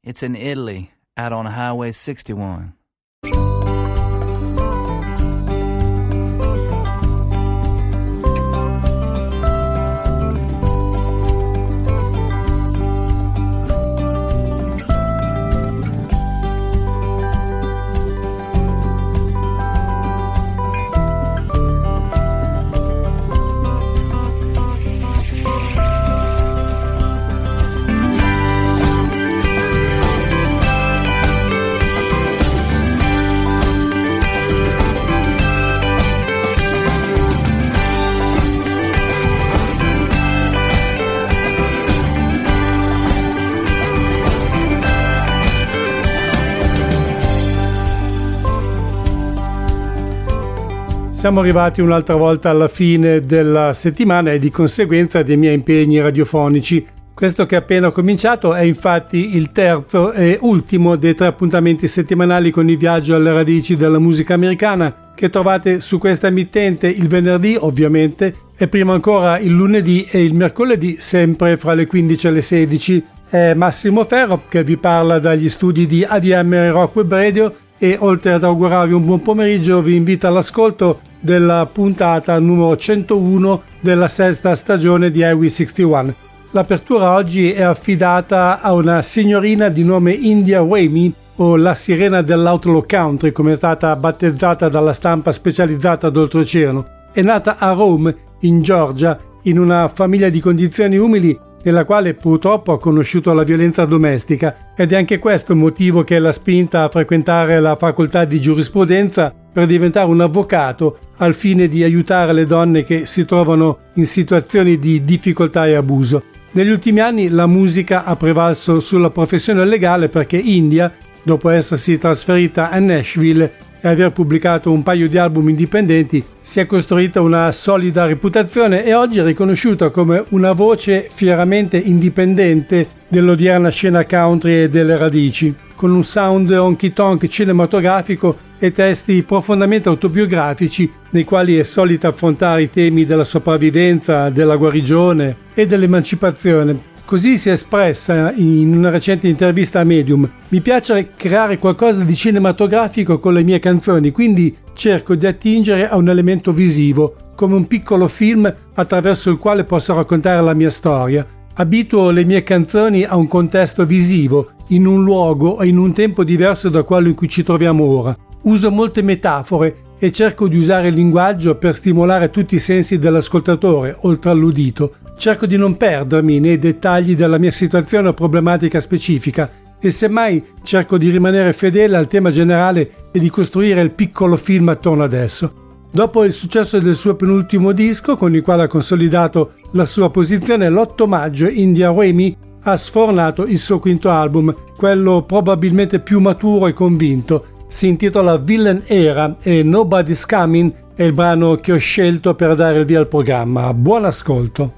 It's in Italy, out on Highway 61. Siamo arrivati un'altra volta alla fine della settimana e di conseguenza dei miei impegni radiofonici. Questo che è appena cominciato è infatti il terzo e ultimo dei 3 appuntamenti settimanali con il viaggio alle radici della musica americana che trovate su questa emittente il venerdì ovviamente e prima ancora il lunedì e il mercoledì sempre fra le 15 e le 16. È Massimo Ferro che vi parla dagli studi di ADM Rock Web Radio e oltre ad augurarvi un buon pomeriggio vi invito all'ascolto della puntata numero 101 della 6ª stagione di Highway 61. L'apertura oggi è affidata a una signorina di nome India Ramey, o la sirena dell'Outlaw Country come è stata battezzata dalla stampa specializzata d'oltreoceano. È nata a Rome, in Georgia, in una famiglia di condizioni umili nella quale purtroppo ha conosciuto la violenza domestica ed è anche questo il motivo che l'ha spinta a frequentare la facoltà di giurisprudenza per diventare un avvocato al fine di aiutare le donne che si trovano in situazioni di difficoltà e abuso. Negli ultimi anni la musica ha prevalso sulla professione legale perché India, dopo essersi trasferita a Nashville e aver pubblicato un paio di album indipendenti, si è costruita una solida reputazione e oggi è riconosciuta come una voce fieramente indipendente dell'odierna scena country e delle radici, con un sound honky-tonk cinematografico e testi profondamente autobiografici nei quali è solita affrontare i temi della sopravvivenza, della guarigione e dell'emancipazione. Così si è espressa in una recente intervista a Medium: mi piace creare qualcosa di cinematografico con le mie canzoni, quindi cerco di attingere a un elemento visivo, come un piccolo film attraverso il quale posso raccontare la mia storia. Abituo le mie canzoni a un contesto visivo, in un luogo e in un tempo diverso da quello in cui ci troviamo ora. Uso molte metafore e cerco di usare il linguaggio per stimolare tutti i sensi dell'ascoltatore, oltre all'udito. Cerco di non perdermi nei dettagli della mia situazione o problematica specifica e semmai cerco di rimanere fedele al tema generale e di costruire il piccolo film attorno ad esso. Dopo il successo del suo penultimo disco, con il quale ha consolidato la sua posizione, l'8 maggio India Ramey ha sfornato il suo quinto album, quello probabilmente più maturo e convinto. Si intitola Villain Era e Nobody's Coming è il brano che ho scelto per dare il via al programma. Buon ascolto.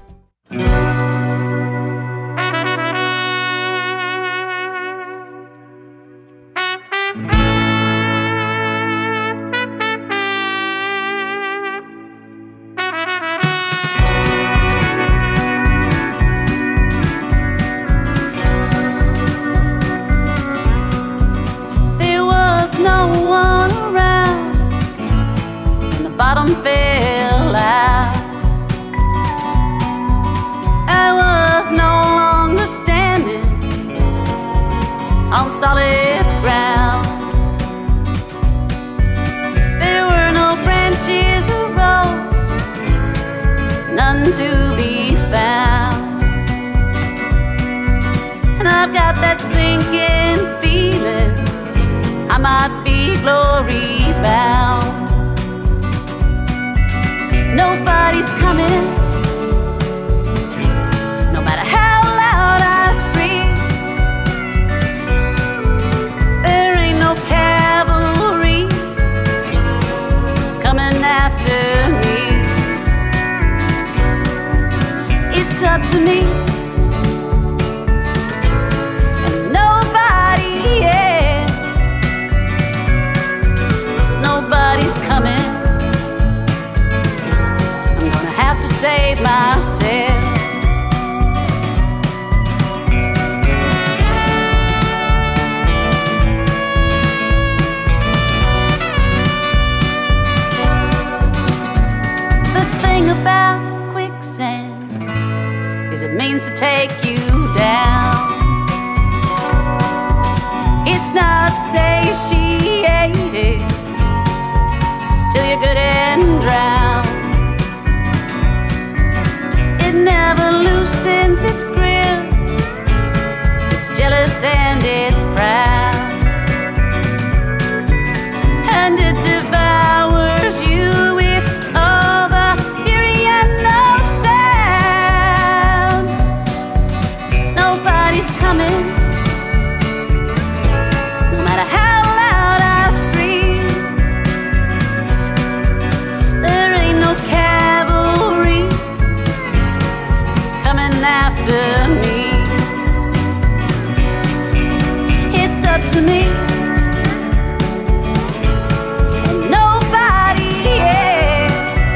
Fell out. I was no longer standing on solid ground. There were no branches or ropes, none to be found. And I've got that sinking feeling I might be glory bound. Nobody's coming, no matter how loud I scream. There ain't no cavalry coming after me. It's up to me and nobody else. Nobody's coming. Say It's not satiated till you're good and drowned. It never loosens its grip. It's jealous and it's proud, and it devours you with all the fury and no sound. Nobody's coming, no matter how loud I scream. There ain't no cavalry coming after me. It's up to me and nobody else.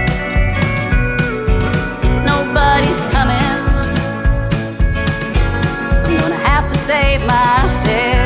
Nobody's coming. I'm gonna have to save myself.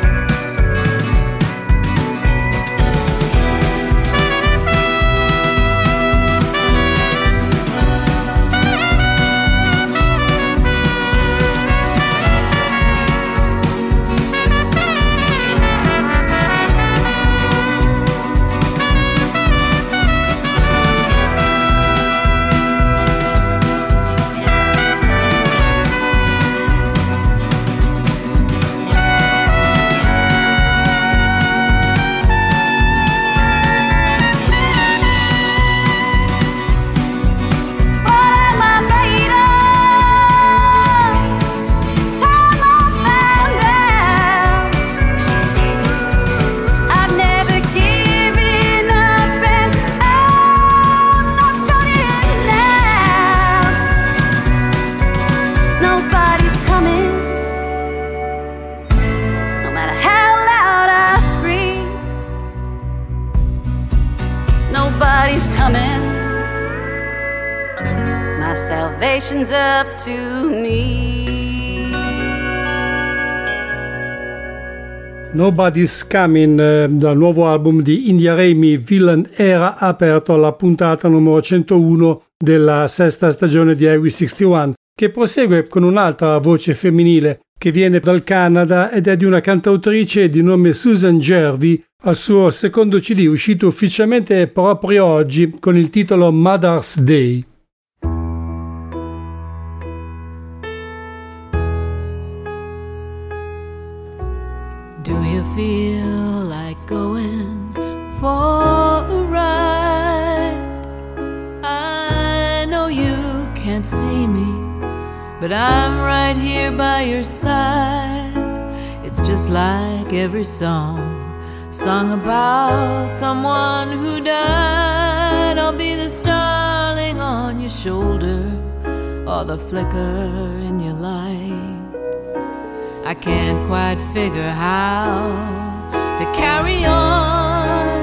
Nobody's coming. My salvation's up to me. Nobody's Coming, dal nuovo album di India Raymi, Villain Era, ha aperto la puntata numero 101 della sesta stagione di Highway 61, che prosegue con un'altra voce femminile che viene dal Canada ed è di una cantautrice di nome Susan Jervey, al suo secondo CD uscito ufficialmente proprio oggi con il titolo Mother's Day. Do you feel like going for a ride? I know you can't see me, but I'm right here by your side. It's just like every song sung about someone who died. I'll be the starling on your shoulder, or the flicker in your light. I can't quite figure how to carry on.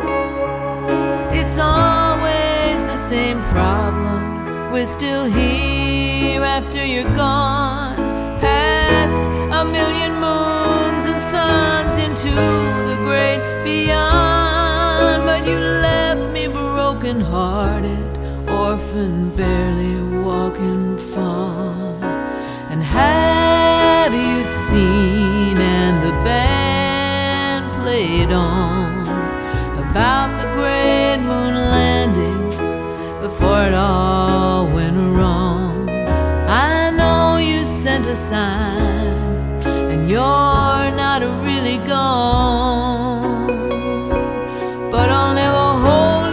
It's always the same problem. We're still here after you're gone, past a million moons and suns into the great beyond. But you left me broken-hearted, orphan, barely walking far. And have you seen, and the band played on, about the great moon landing before it all went wrong? I know you sent a sign, and you're not really gone, but I'll never hold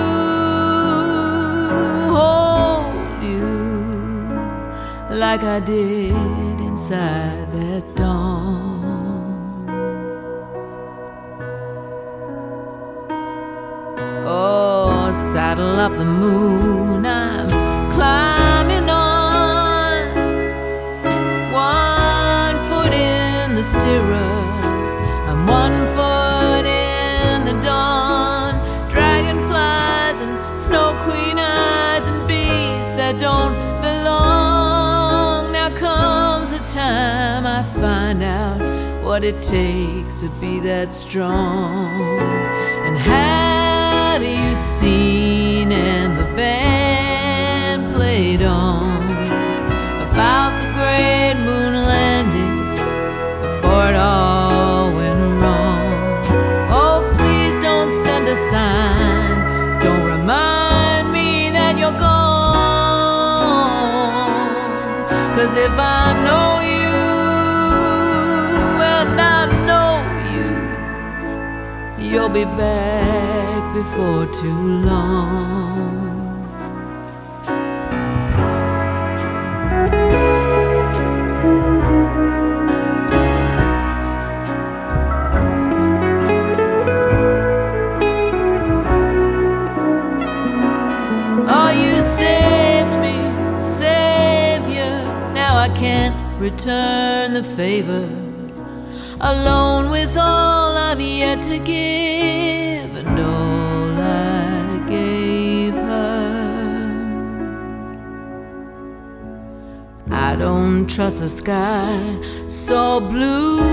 you like I did inside that dawn. Oh, saddle up the moon, I'm climbing on. One foot in the stirrup, I'm 1 foot in the dawn. Dragonflies and snow queen eyes and beasts that don't belong. Now comes the time I find out what it takes to be that strong. And have you seen, and the band played on, about the great moon landing before it all sign. Don't remind me that you're gone, 'cause if I know you and I know you, you'll be back before too long. Oh, you saved me, Savior. Now I can't return the favor. Alone with all I've yet to give and all I gave her. I don't trust a sky so blue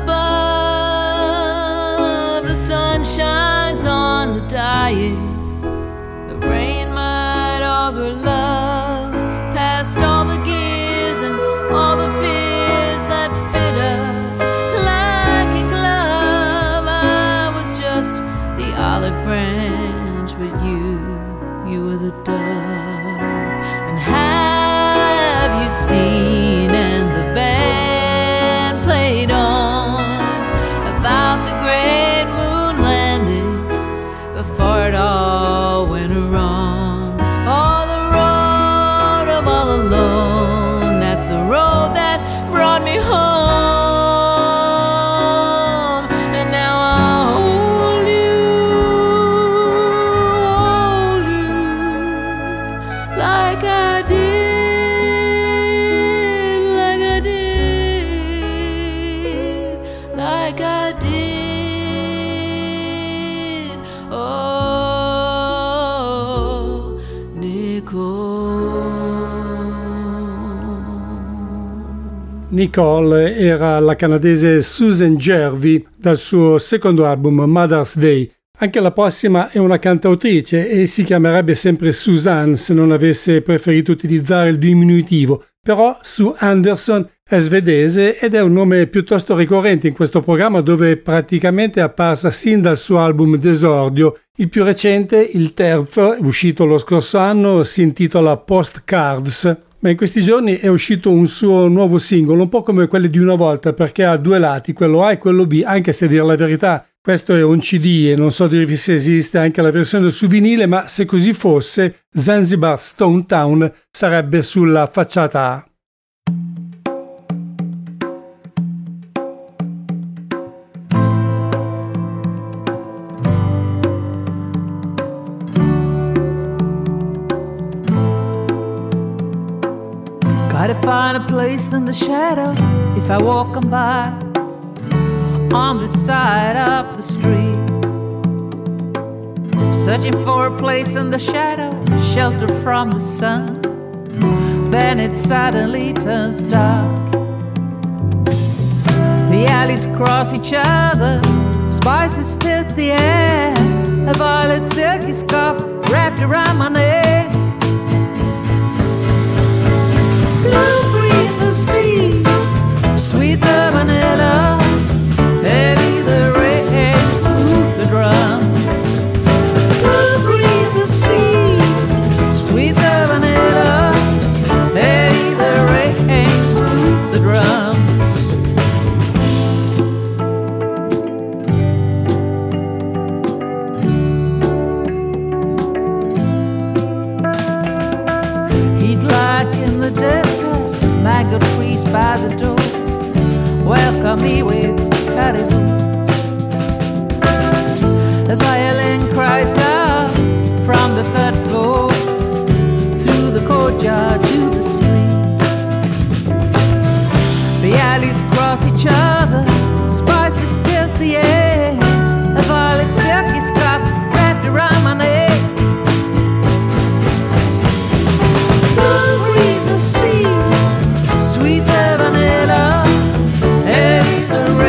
above. The sun shines on the dying. The rain might augur love past all the gears and all the fears that fit us like a glove. I was just the olive branch, but you were the dove. And have you seen, and the band played on about the great moon landing before it all went wrong. Oh, the road of all alone, that's the road that brought me home. And now I hold you like I did, like I did, like I did. Oh, Nicole era la canadese Susan Jervey dal suo secondo album Mother's Day. Anche la prossima è una cantautrice e si chiamerebbe sempre Suzanne se non avesse preferito utilizzare il diminutivo, però Sue Anderson è svedese ed è un nome piuttosto ricorrente in questo programma, dove praticamente è apparsa sin dal suo album d'esordio. Il più recente, il terzo, uscito lo scorso anno, si intitola Postcards. Ma in questi giorni è uscito un suo nuovo singolo, un po' come quelli di una volta, perché ha due lati, quello A e quello B, anche se a dire la verità questo è un CD e non so dirvi se esiste anche la versione su vinile, ma se così fosse Zanzibar Stone Town sarebbe sulla facciata A. Gotta find a place in the shadow if I walk on by on the side of the street, searching for a place in the shadow, shelter from the sun. Then it suddenly turns dark. The alleys cross each other, spices fill the air, a violet silky scarf wrapped around my neck. Blue green the sea, sweet the vanilla, heavy the rain, smooth the drum. Blue green the sea, sweet the vanilla, heavy the rain, smooth the drums. Heat like in the desert, mango trees by the door welcome me with caribou. The violin cries out from the third floor, through the courtyard to the street. The alleys cross each other, spices fill the air, a violet silky scarf wrapped around my neck. Blue green the sea, sweet the vanilla, heavy the rain.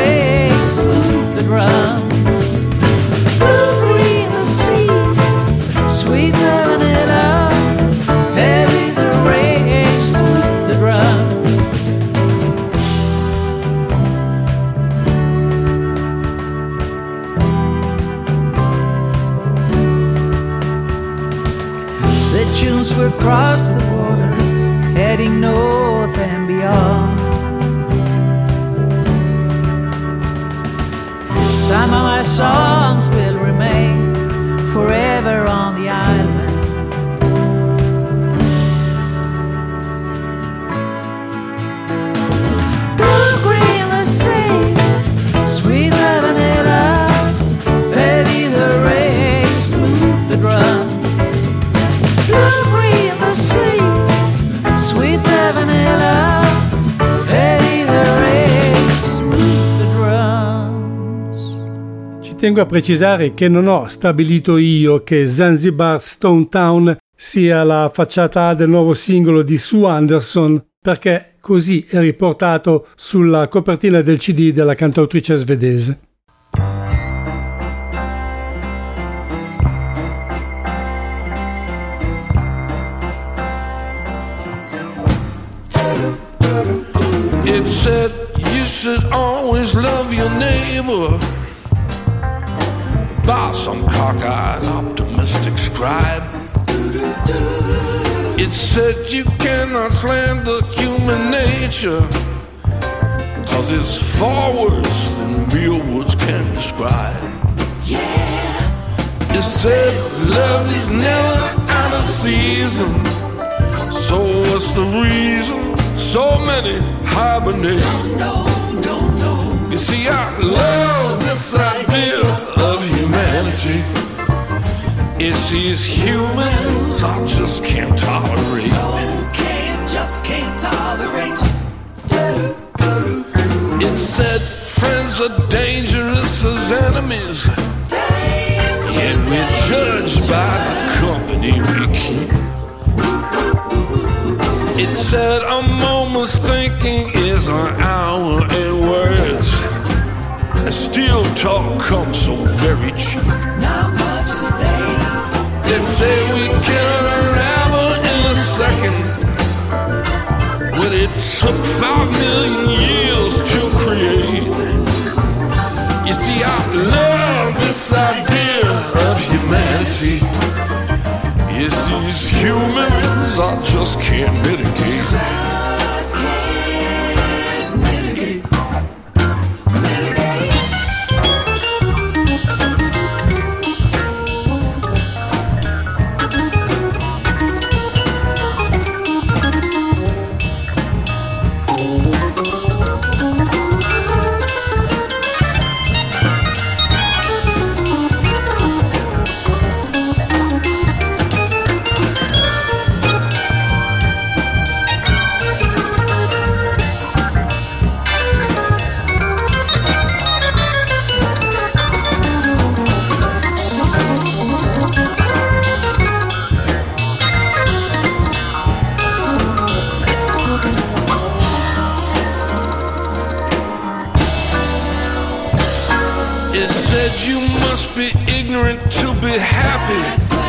across the border, heading north and beyond. Some of my songs will remain forever on the island. Blue green the sea, sweet the vanilla, heavy the rain, smooth the drum. Blue green the sea, sweet the vanilla, heavy the rain, smooth the drums. Ci tengo a precisare che non ho stabilito io che Zanzibar Stone Town sia la facciata A del nuovo singolo di Sue Anderson, perché così è riportato sulla copertina del CD della cantautrice svedese. It said you should always love your neighbor by some cockeyed optimistic scribe. It said you cannot slander human nature, 'cause it's far worse than real words can describe. It said love is never out of season, so what's the reason so many hibernate? Don't know. You see, I love this idea of humanity. It's these humans I just can't tolerate. Can't tolerate. It said friends are dangerous as enemies. And we're judged by the company we keep. It said a moment's thinking is an hour in words, and still talk comes so very cheap. Not much to say. They say we can unravel in a second, when it took 5 million years to create. You see, I love this idea of humanity. Yes, these humans I just can't mitigate. Just can't mitigate. You must be ignorant to be happy.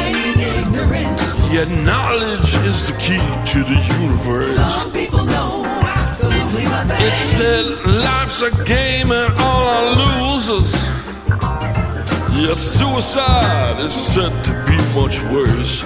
Yet knowledge is the key to the universe. Some people know absolutely nothing. It said life's a game and all are losers. Yet suicide is said to be much worse.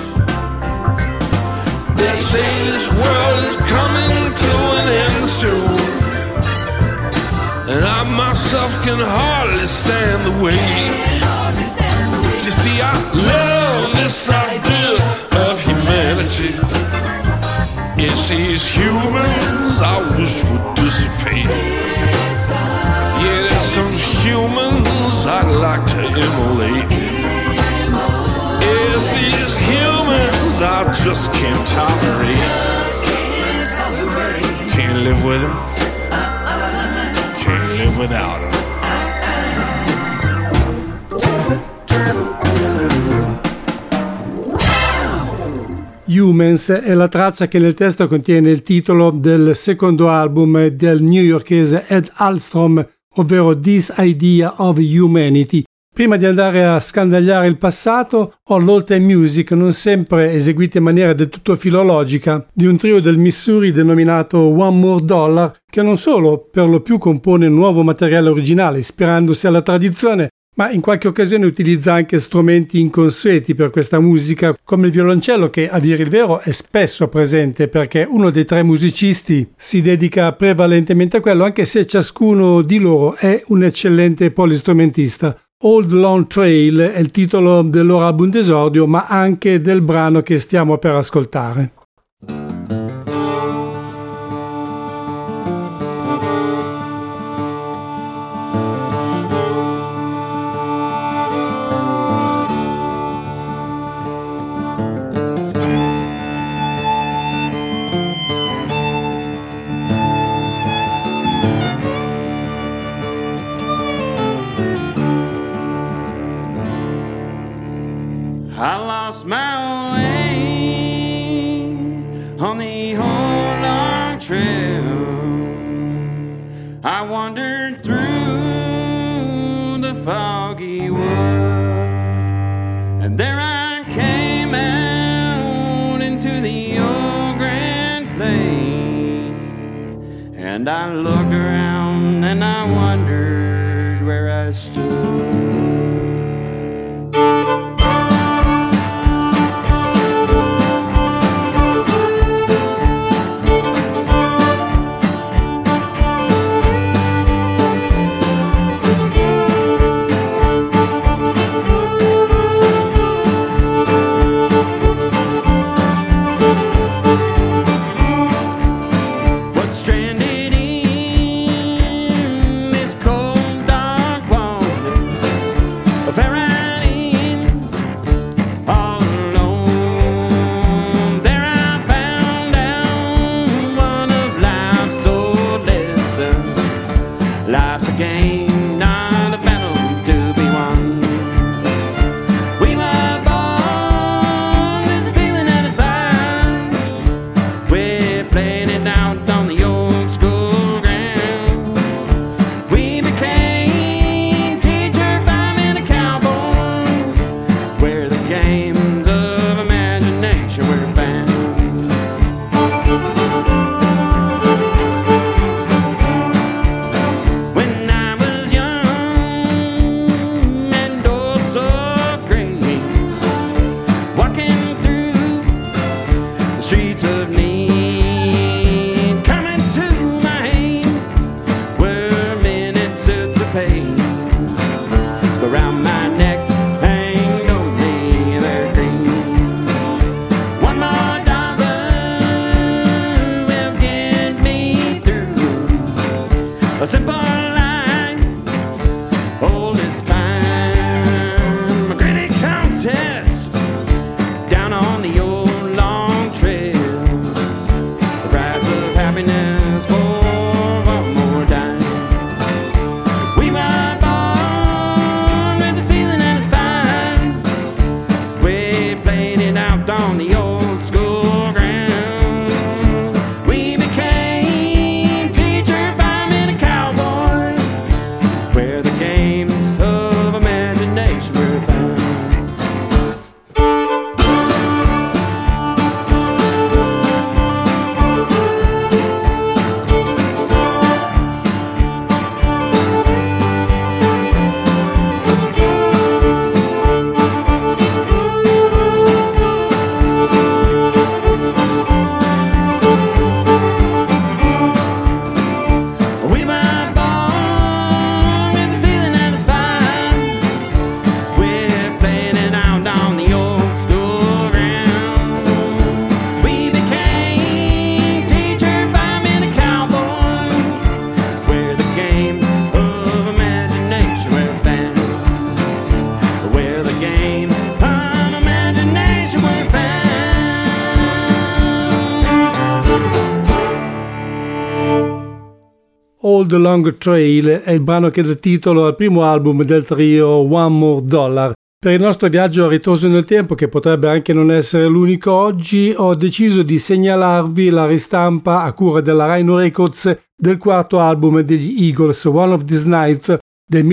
They say this world is coming to an end soon, and I myself can hardly stand the weight. You see, I love this idea of humanity. It's these humans I wish would dissipate. Yeah, there's some humans I'd like to immolate. It's these humans I just can't tolerate. Can't live with them. Can't live without them. Humans è la traccia che nel testo contiene il titolo del secondo album del newyorkese Ed Alstrom, ovvero This Idea of Humanity. Prima di andare a scandagliare il passato, ho l'old time music, non sempre eseguita in maniera del tutto filologica, di un trio del Missouri denominato One More Dollar, che non solo per lo più compone nuovo materiale originale ispirandosi alla tradizione, ma in qualche occasione utilizza anche strumenti inconsueti per questa musica, come il violoncello, che a dire il vero è spesso presente perché uno dei tre musicisti si dedica prevalentemente a quello, anche se ciascuno di loro è un eccellente polistrumentista. Old Long Trail è il titolo del loro album d'esordio, ma anche del brano che stiamo per ascoltare. I lost my way on the whole long trail. I wandered through the foggy wood, and there I came out into the old Grand Plain. And I looked around and I wondered where I stood. Old Long Trail è il brano che dà titolo al primo album del trio One More Dollar. Per il nostro viaggio a ritroso nel tempo, che potrebbe anche non essere l'unico oggi, ho deciso di segnalarvi la ristampa a cura della Rhino Records del quarto album degli Eagles, One of These Nights, del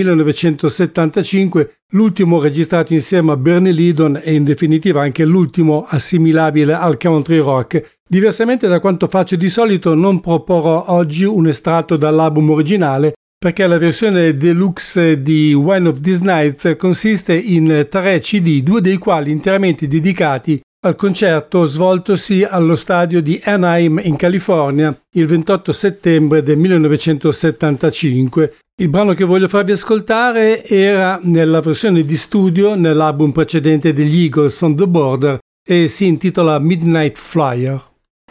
1975, l'ultimo registrato insieme a Bernie Leadon e in definitiva anche l'ultimo assimilabile al country rock. Diversamente da quanto faccio di solito, non proporrò oggi un estratto dall'album originale, perché la versione deluxe di One of These Nights consiste in 3 CD, 2 dei quali interamente dedicati al concerto svoltosi allo stadio di Anaheim in California il 28 settembre del 1975. Il brano che voglio farvi ascoltare era nella versione di studio nell'album precedente degli Eagles, On the Border, e si intitola Midnight Flyer.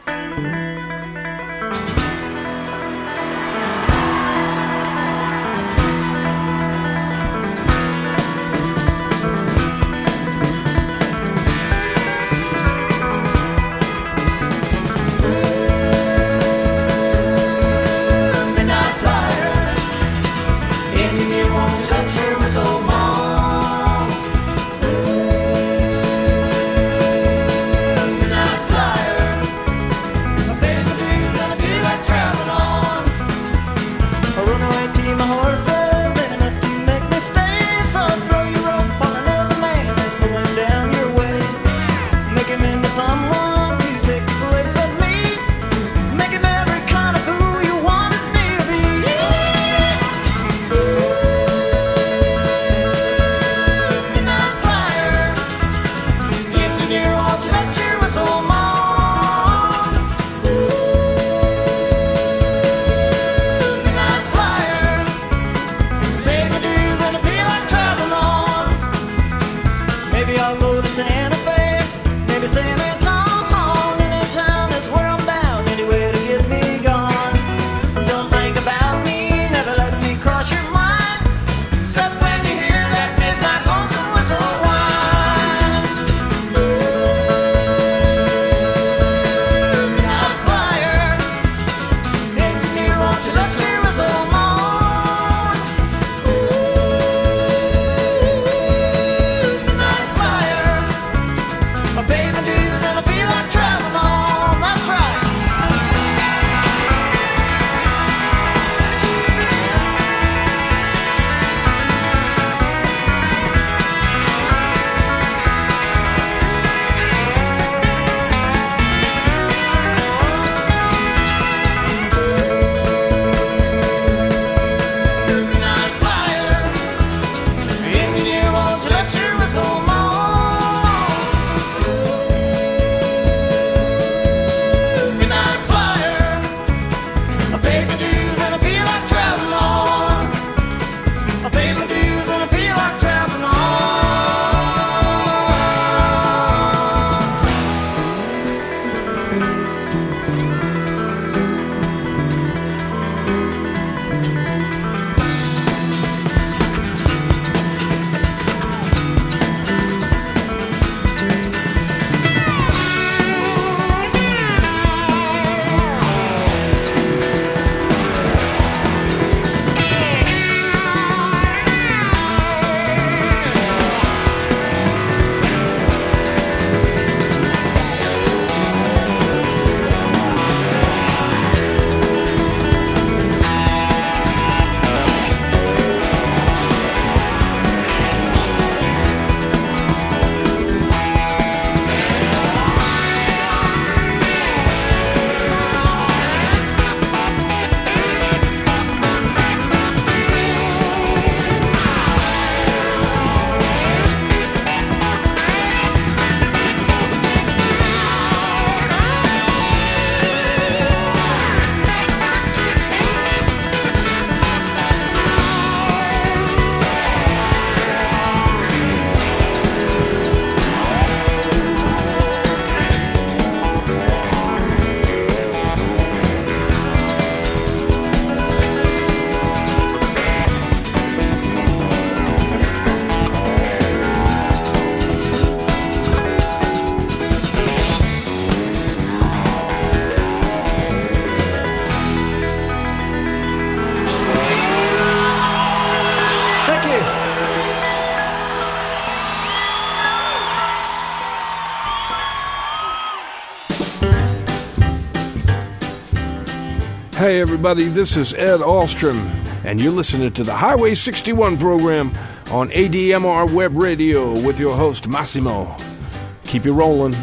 Hey everybody, this is Ed Ahlstrom, and you're listening to the Highway 61 program on ADMR Web Radio with your host Massimo. Keep it rolling.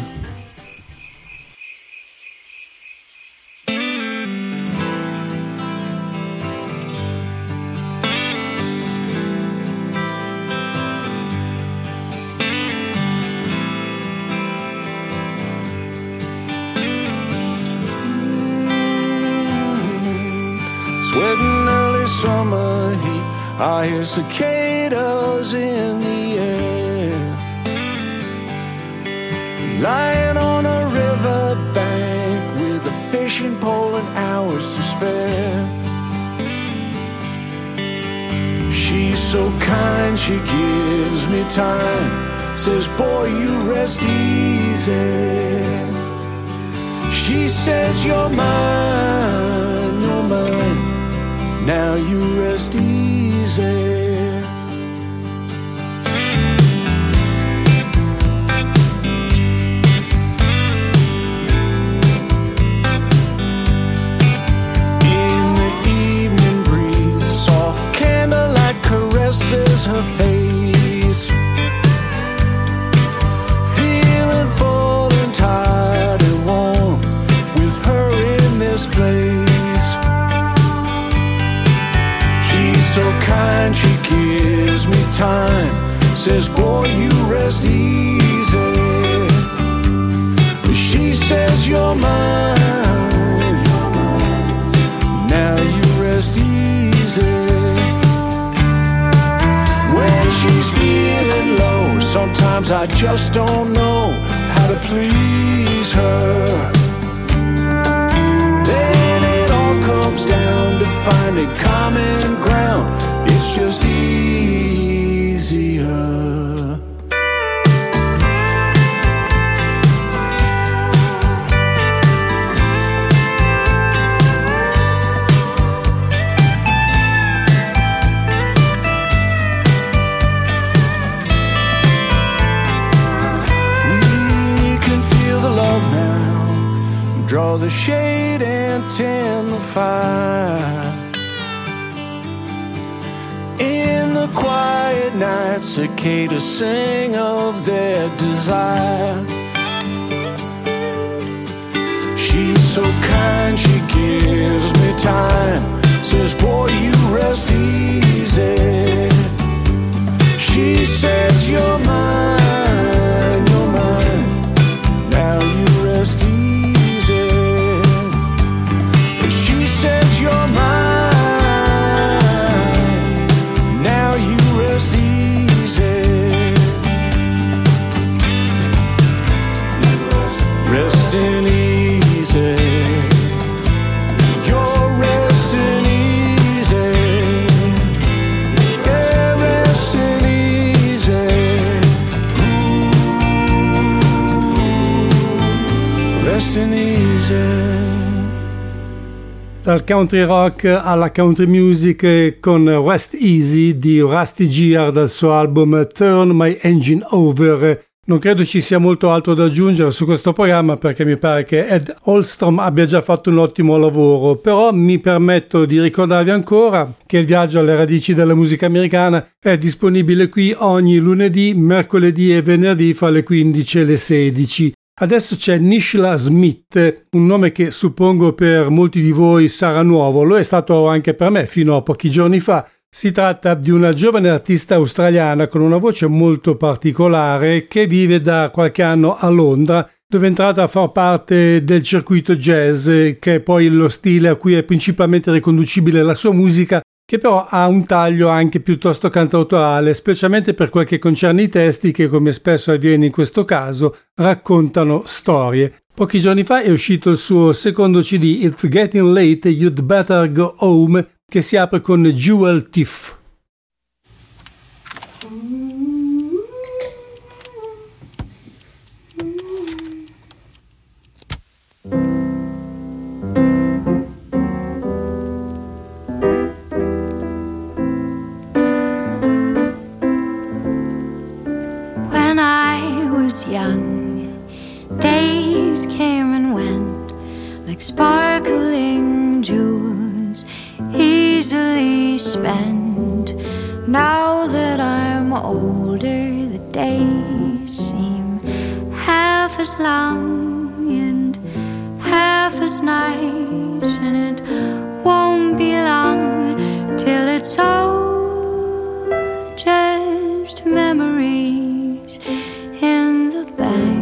summer heat. I hear cicadas in the air, lying on a riverbank with a fishing pole and hours to spare. She's so kind, she gives me time, says, boy, you rest easy. She says, you're mine, now you rest easy. Caresses her face, feeling full and tired and warm with her in this place. She's so kind, she gives me time, says, boy, you rest easy. She says, you're mine, now you rest easy. When she's feeling low, sometimes I just don't know how to please her. Then it all comes down to finding common ground. It's just easier. Draw the shade and tend the fire. In the quiet night, cicadas sing of their desire. She's so kind, she gives me time, says, boy, you rest easy. She says, you're mine, now you rest easy. Says you're mine, now you rest easy. Resting easy, you're resting easy. Yeah, resting easy. Ooh, resting easy. Dal country rock alla country music con Rest Easy di Rusty Gear dal suo album Turn My Engine Over. Non credo ci sia molto altro da aggiungere su questo programma perché mi pare che Ed Holstrom abbia già fatto un ottimo lavoro, però mi permetto di ricordarvi ancora che il viaggio alle radici della musica americana è disponibile qui ogni lunedì, mercoledì e venerdì fra le 15 e le 16. Adesso c'è Nishla Smith, un nome che suppongo per molti di voi sarà nuovo, lo è stato anche per me fino a pochi giorni fa. Si tratta di una giovane artista australiana con una voce molto particolare che vive da qualche anno a Londra, dove è entrata a far parte del circuito jazz, che è poi lo stile a cui è principalmente riconducibile la sua musica, che però ha un taglio anche piuttosto cantautorale, specialmente per quel che concerne i testi che, come spesso avviene in questo caso, raccontano storie. Pochi giorni fa è uscito il suo secondo CD, It's Getting Late, You'd Better Go Home, che si apre con Jewel Thief. Young days came and went like sparkling jewels easily spent. Now that I'm older, the days seem half as long and half as nice, and it won't be long till it's all just memories in the bank.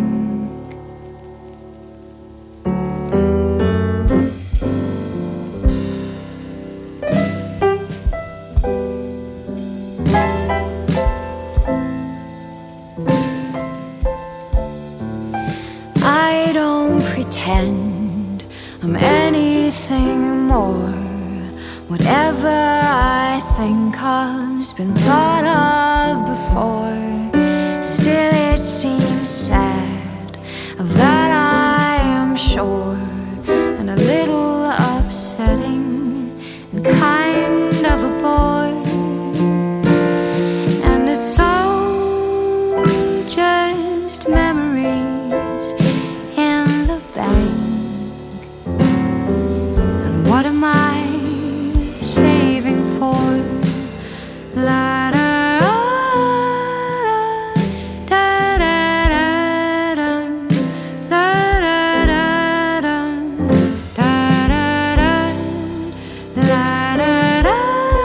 pretend I'm anything more. Whatever I think of's been thought of before. Still it seems sad, of that I am sure, and a little upsetting and kind of a bore. And it's all just memories in the bank. And what am I saving for? La da da da da da da da da da da da la da da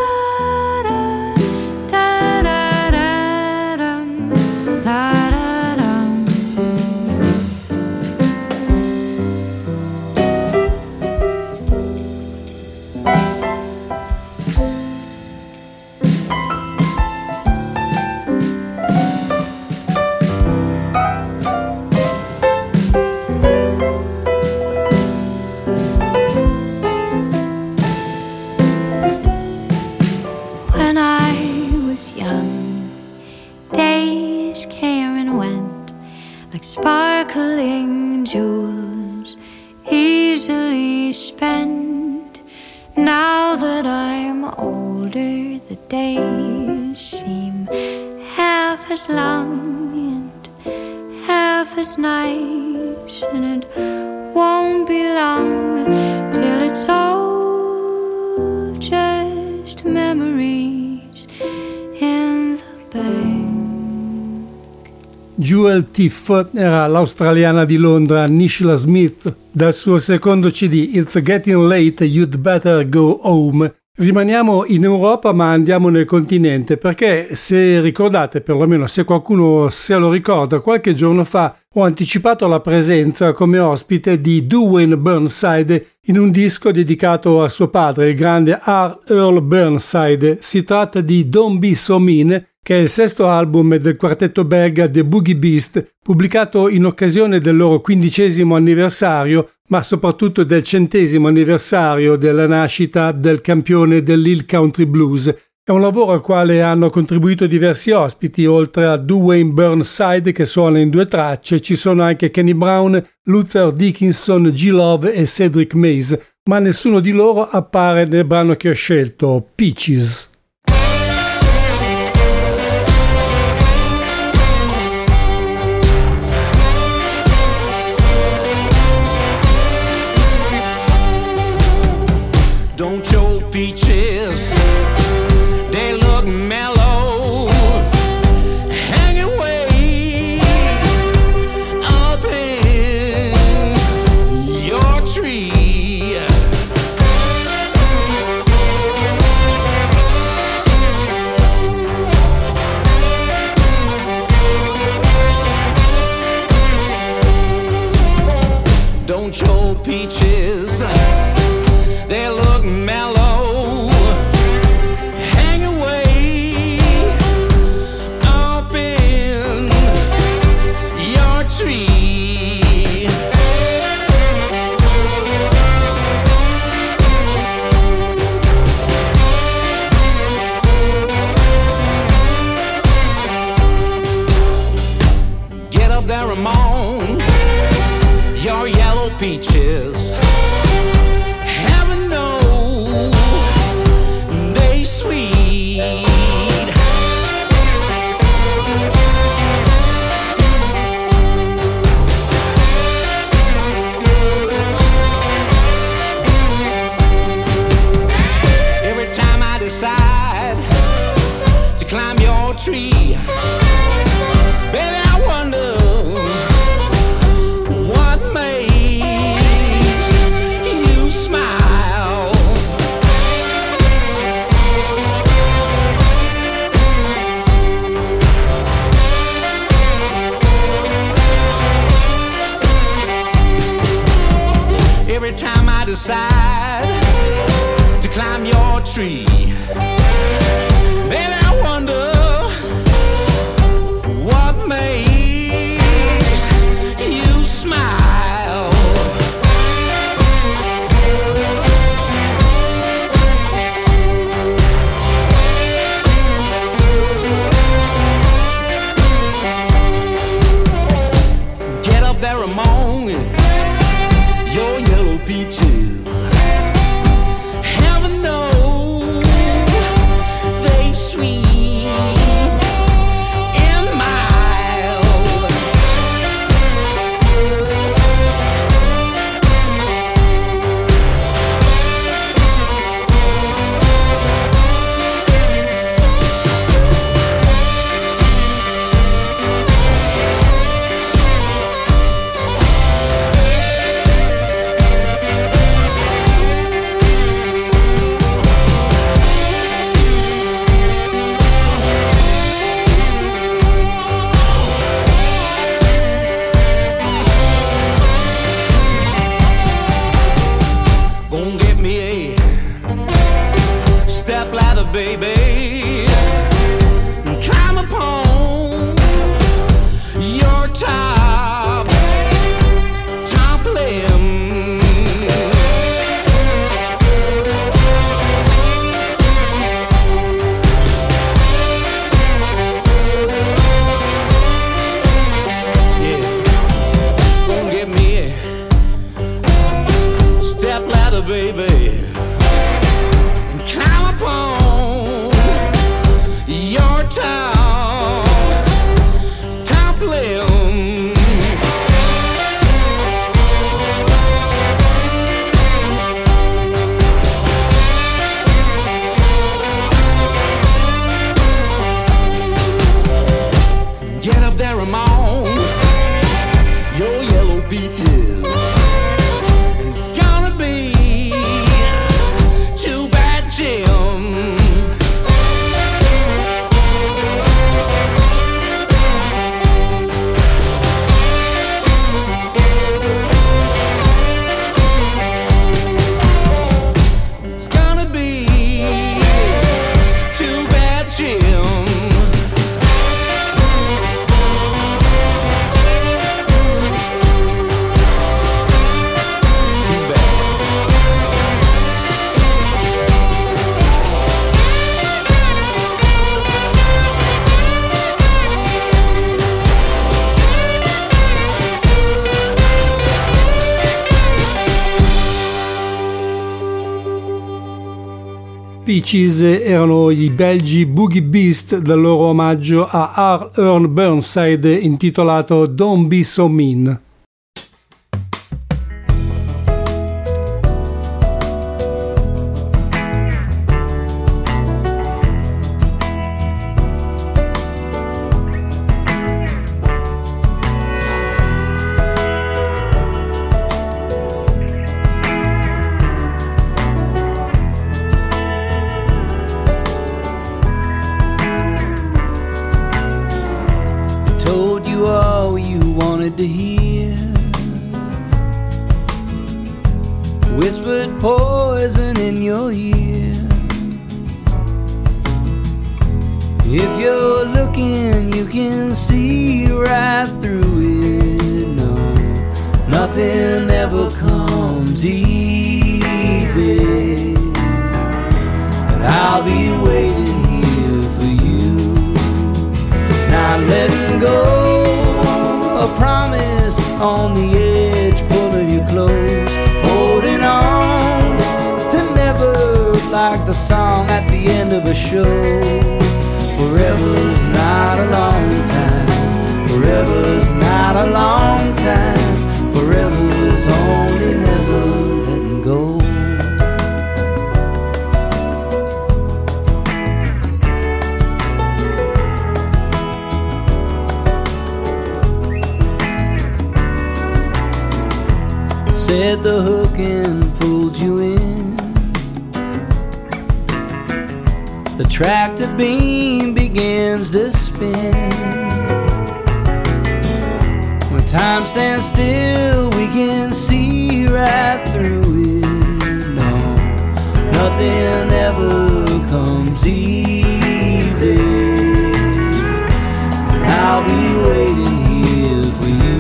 When I was young, days came and went like sparkling jewels, easily spent. Now that I'm older, the days seem half as long and half as nice, and it won't be long till it's all just memories in the bank. Jewel Thief era l'australiana di Londra Nishla Smith dal suo secondo CD It's Getting Late, You'd Better Go Home. Rimaniamo in Europa ma andiamo nel continente, perché se ricordate, perlomeno se qualcuno se lo ricorda, qualche giorno fa ho anticipato la presenza come ospite di Duane Burnside in un disco dedicato a suo padre, il grande R. Earl Burnside. Si tratta di Don't Be So Mean, che è il sesto album del quartetto belga The Boogie Beast, pubblicato in occasione del loro 15° anniversario, ma soprattutto del 100° anniversario della nascita del campione dell'Hill Country Blues. È un lavoro al quale hanno contribuito diversi ospiti, oltre a Duane Burnside che suona in 2 tracce. Ci sono anche Kenny Brown, Luther Dickinson, G. Love e Cedric Mays, ma nessuno di loro appare nel brano che ho scelto, Peaches. Don't your peaches, they look mellow, hanging way up in your tree. Don't your peaches, they look mellow, hanging way up in your tree. Get up there, Ramon, your yellow peaches. Heaven knows they sweet. Every time I decide to climb your tree, baby, I wonder what makes you smile. Every time I decide to climb your tree, baby, I wonder Peaches erano i belgi Boogie Beast dal loro omaggio a R. Earn Burnside intitolato Don't Be So Mean. To hear whispered poison in your ear. If you're looking, you can see right through it. No, nothing ever comes easy, but I'll be waiting here for you. Not letting go, a promise on the edge, pulling you close, holding on to never, like the song at the end of a show. Forever's not a long time, forever's not a long time, forever's only never letting go. Set the hook and pulled you in. The tractor beam begins to spin. When time stands still, we can see right through it. No, nothing ever comes easy. I'll be waiting here for you.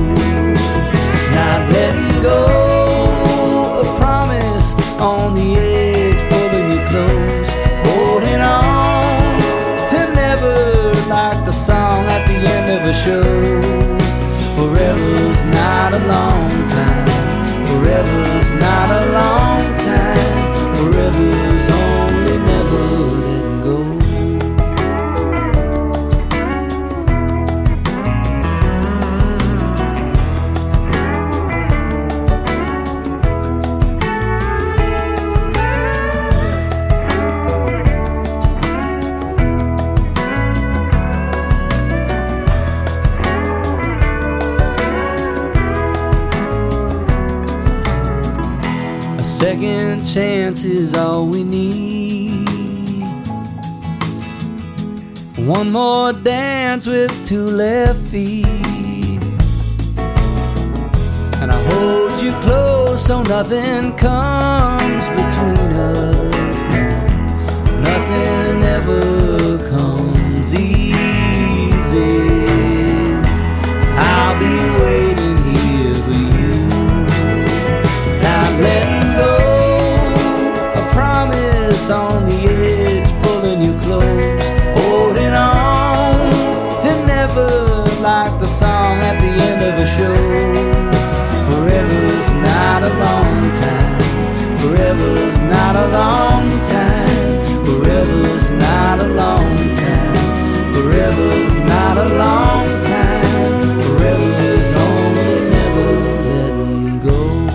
Not letting go, a promise on the edge, pulling you close, holding on to never, like the song at the end of a show. Forever's not a long time, forever's not a long time, forever's only never letting go. Second chance is all we need. One more dance with two left feet, and I hold you close so nothing comes between us. Nothing ever comes easy. I'll be waiting here for you. Not letting go, a promise on the edge, pulling you close, holding on to never, like the song at the end of a show. Forever's not a long time, forever's not a long time, forever's not a long time, forever's not a long time, forever's only never letting go.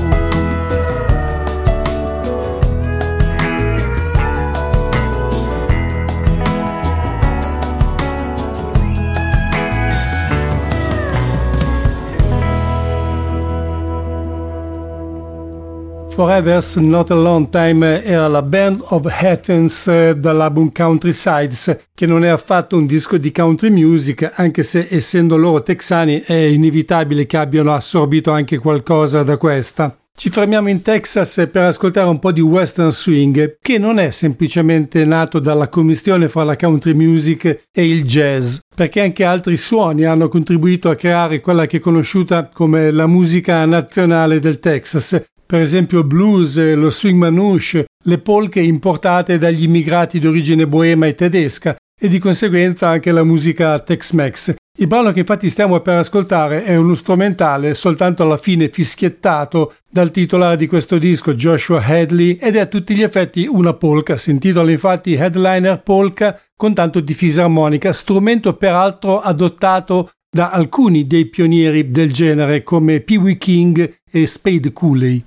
Forever's Not a Long Time era la Band of Athens dall'album Countrysides, che non è affatto un disco di country music, anche se essendo loro texani è inevitabile che abbiano assorbito anche qualcosa da questa. Ci fermiamo in Texas per ascoltare un po' di western swing, che non è semplicemente nato dalla commistione fra la country music e il jazz, perché anche altri suoni hanno contribuito a creare quella che è conosciuta come la musica nazionale del Texas. Per esempio il blues, lo swing manouche, le polche importate dagli immigrati d'origine boema e tedesca, e di conseguenza anche la musica Tex-Mex. Il brano che infatti stiamo per ascoltare è uno strumentale soltanto alla fine fischiettato dal titolare di questo disco, Joshua Hadley, ed è a tutti gli effetti una polka. Si intitola infatti Headliner Polka con tanto di fisarmonica, strumento peraltro adottato da alcuni dei pionieri del genere come Pee Wee King e Spade Cooley.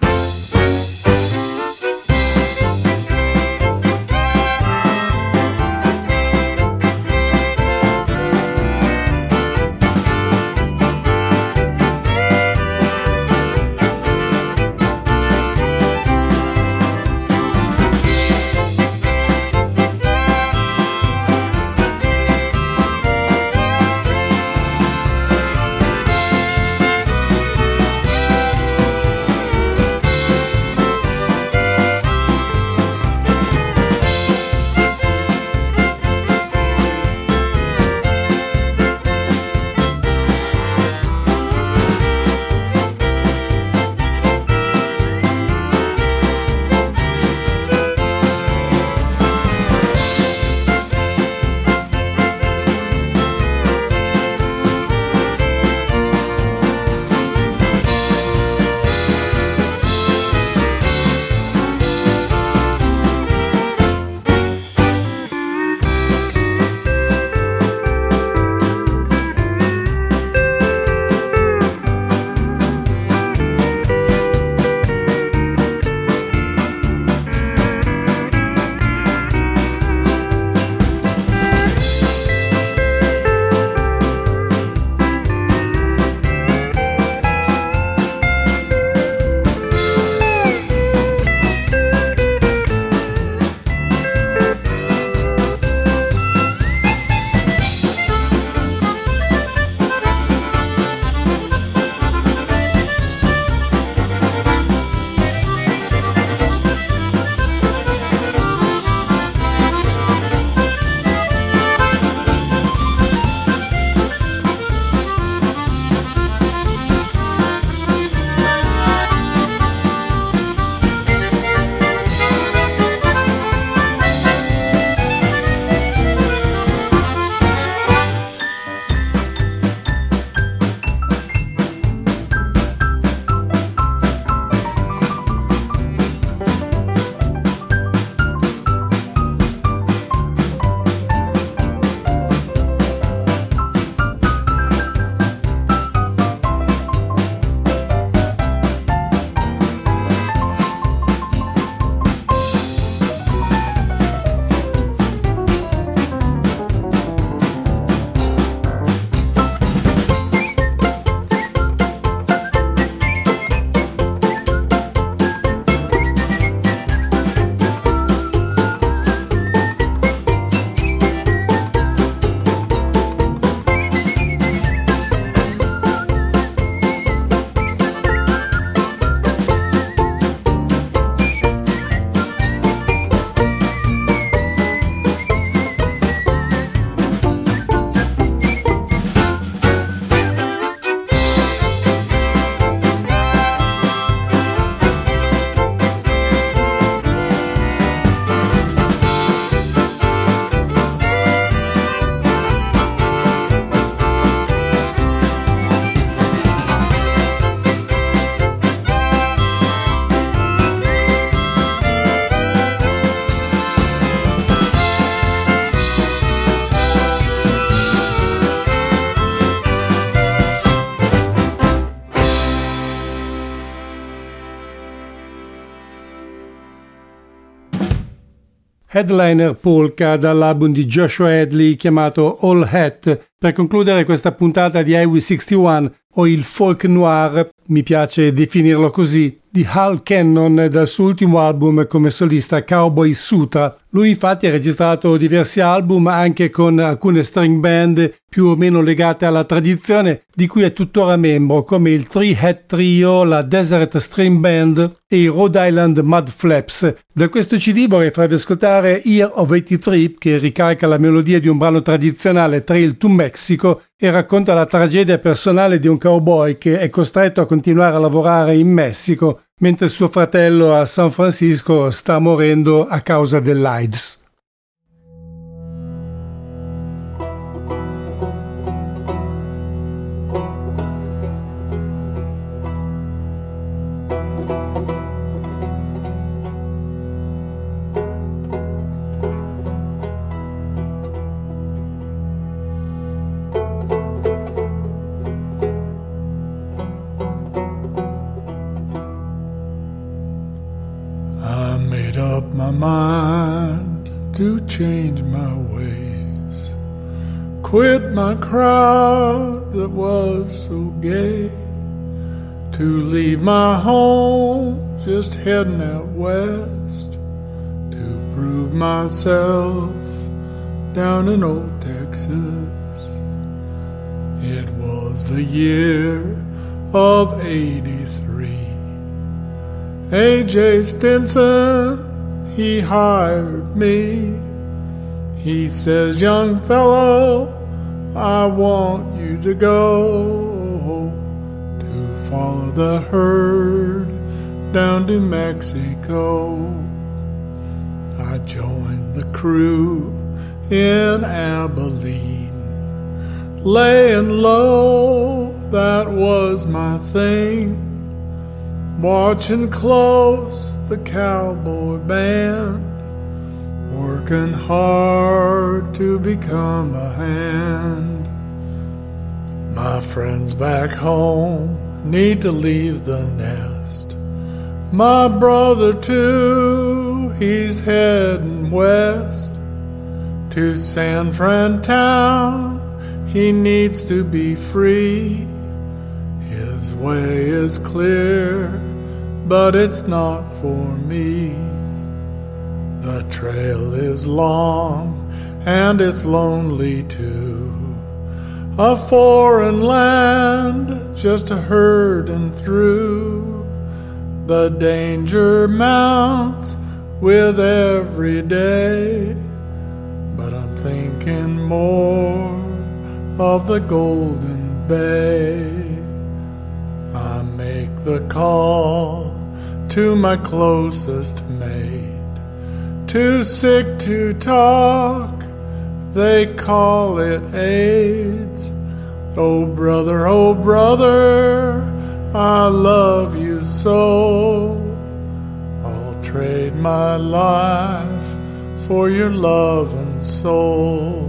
Headliner Polka dall'album di Joshua Hadley chiamato All Hat, per concludere questa puntata di Highway 61 o il folk noir, mi piace definirlo così, di Hal Cannon dal suo ultimo album come solista Cowboy Sutra. Lui infatti ha registrato diversi album anche con alcune string band più o meno legate alla tradizione, di cui è tuttora membro, come il Three Head Trio, la Desert String Band e i Rhode Island Mud Flaps. Da questo CD vorrei farvi ascoltare Year of 83, che ricalca la melodia di un brano tradizionale, Trail to Mexico, e racconta la tragedia personale di un cowboy che è costretto a continuare a lavorare in Messico mentre suo fratello a San Francisco sta morendo a causa dell'AIDS. mind to change my ways, quit my crowd that was so gay, to leave my home just heading out west, to prove myself down in old Texas. It was the year of 83. A.J. Stinson, he hired me. He says, young fellow, I want you to go to follow the herd down to Mexico. I joined the crew in Abilene, laying low, that was my thing, watching close the cowboy band, working hard to become a hand. My friends back home need to leave the nest. My brother too, he's heading west to San Fran town. He needs to be free. His way is clear, but it's not for me. The trail is long and it's lonely too. A foreign land just a herding through. The danger mounts with every day, but I'm thinking more of the Golden Bay. I make the call to my closest mate, too sick to talk, they call it AIDS. Oh brother, I love you so. I'll trade my life for your love and soul.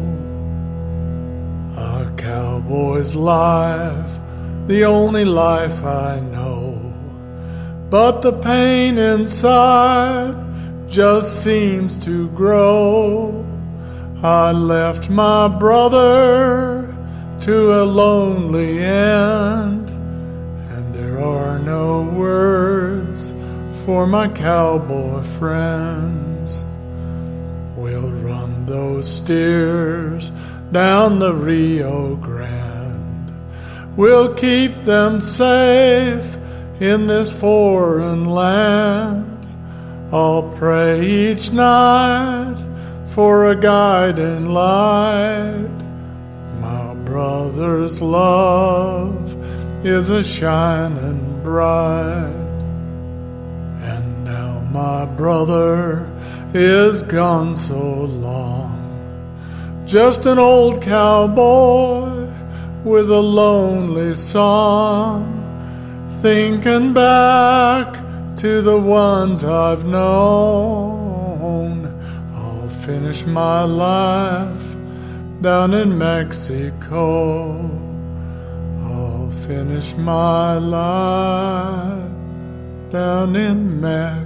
A cowboy's life, the only life I know, but the pain inside just seems to grow. I left my brother to a lonely end, and there are no words for my cowboy friends. We'll run those steers down the Rio Grande. We'll keep them safe in this foreign land. I'll pray each night for a guiding light. My brother's love is a shining bright. And now my brother is gone so long, just an old cowboy with a lonely song, thinking back to the ones I've known. I'll finish my life down in Mexico. I'll finish my life down in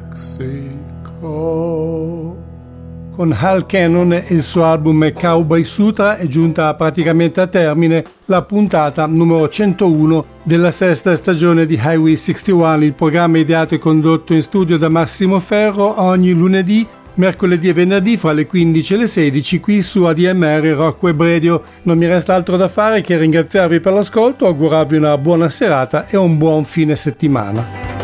Mexico. Con Hal Cannon e il suo album Cowboy Sutra è giunta praticamente a termine la puntata numero 101 della sesta stagione di Highway 61, il programma ideato e condotto in studio da Massimo Ferro ogni lunedì, mercoledì e venerdì fra le 15 e le 16 qui su ADMR Rock Web Radio. Non mi resta altro da fare che ringraziarvi per l'ascolto, augurarvi una buona serata e un buon fine settimana.